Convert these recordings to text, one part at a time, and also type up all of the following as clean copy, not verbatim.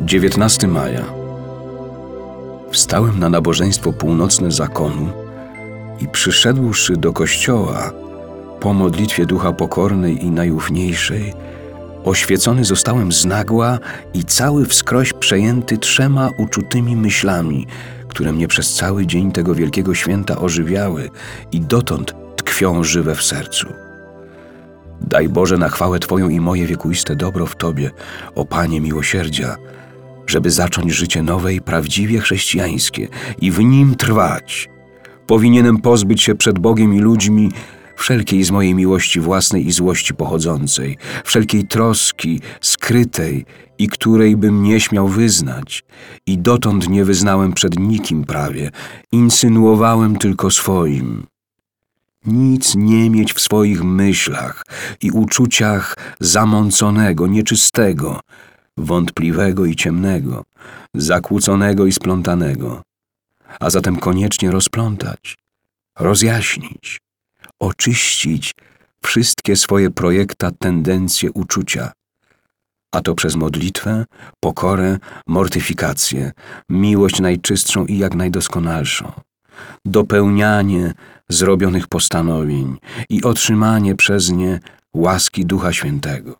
19 maja. Wstałem na nabożeństwo północne zakonu i przyszedłszy do kościoła po modlitwie ducha pokornej i najufniejszej, oświecony zostałem znagła i cały wskroś przejęty 3 uczutymi myślami, które mnie przez cały dzień tego wielkiego święta ożywiały i dotąd tkwią żywe w sercu. Daj Boże na chwałę Twoją i moje wiekuiste dobro w Tobie, o Panie miłosierdzia, żeby zacząć życie nowe i prawdziwie chrześcijańskie i w nim trwać. Powinienem pozbyć się przed Bogiem i ludźmi wszelkiej z mojej miłości własnej i złości pochodzącej, wszelkiej troski skrytej i której bym nie śmiał wyznać i dotąd nie wyznałem przed nikim prawie, insynuowałem tylko swoim. Nic nie mieć w swoich myślach i uczuciach zamąconego, nieczystego, wątpliwego i ciemnego, zakłóconego i splątanego, a zatem koniecznie rozplątać, rozjaśnić, oczyścić wszystkie swoje projekta, tendencje, uczucia, a to przez modlitwę, pokorę, mortyfikację, miłość najczystszą i jak najdoskonalszą, dopełnianie zrobionych postanowień i otrzymanie przez nie łaski Ducha Świętego.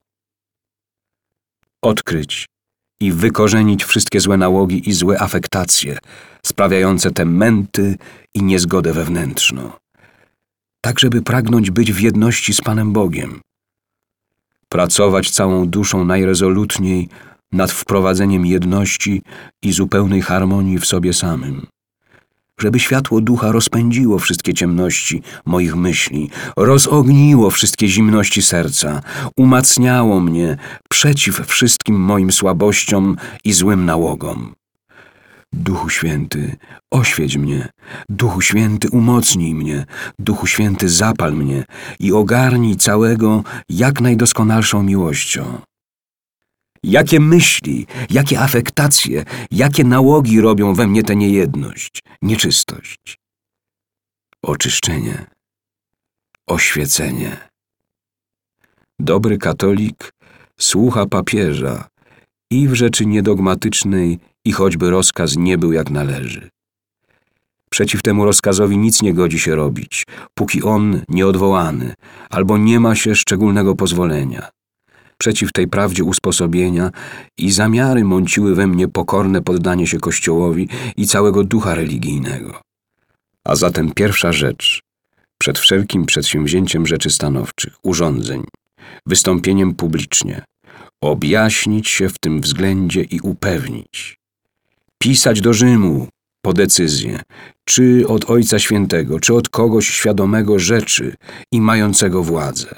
Odkryć i wykorzenić wszystkie złe nałogi i złe afektacje sprawiające te męty i niezgodę wewnętrzną, tak żeby pragnąć być w jedności z Panem Bogiem. Pracować całą duszą najrezolutniej nad wprowadzeniem jedności i zupełnej harmonii w sobie samym. Żeby światło ducha rozpędziło wszystkie ciemności moich myśli, rozogniło wszystkie zimności serca, umacniało mnie przeciw wszystkim moim słabościom i złym nałogom. Duchu Święty, oświeć mnie, Duchu Święty, umocnij mnie, Duchu Święty, zapal mnie i ogarnij całego jak najdoskonalszą miłością. Jakie myśli, jakie afektacje, jakie nałogi robią we mnie tę niejedność, nieczystość. Oczyszczenie, oświecenie. Dobry katolik słucha papieża i w rzeczy niedogmatycznej i choćby rozkaz nie był jak należy. Przeciw temu rozkazowi nic nie godzi się robić, póki on nieodwołany albo nie ma się szczególnego pozwolenia. Przeciw tej prawdzie usposobienia i zamiary mąciły we mnie pokorne poddanie się Kościołowi i całego ducha religijnego. A zatem pierwsza rzecz, przed wszelkim przedsięwzięciem rzeczy stanowczych, urządzeń, wystąpieniem publicznie, objaśnić się w tym względzie i upewnić. Pisać do Rzymu po decyzję, czy od Ojca Świętego, czy od kogoś świadomego rzeczy i mającego władzę.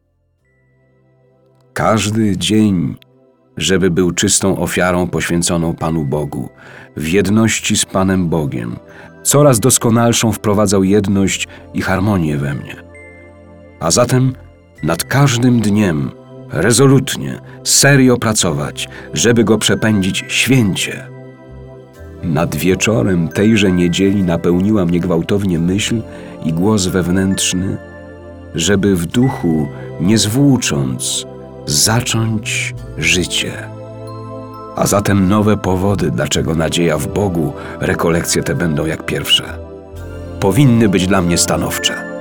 Każdy dzień, żeby był czystą ofiarą poświęconą Panu Bogu, w jedności z Panem Bogiem, coraz doskonalszą wprowadzał jedność i harmonię we mnie. A zatem nad każdym dniem rezolutnie, serio pracować, żeby go przepędzić święcie. Nad wieczorem tejże niedzieli napełniła mnie gwałtownie myśl i głos wewnętrzny, żeby w duchu, nie zwłócząc, zacząć życie. A zatem nowe powody, dlaczego nadzieja w Bogu, rekolekcje te będą jak pierwsze. Powinny być dla mnie stanowcze.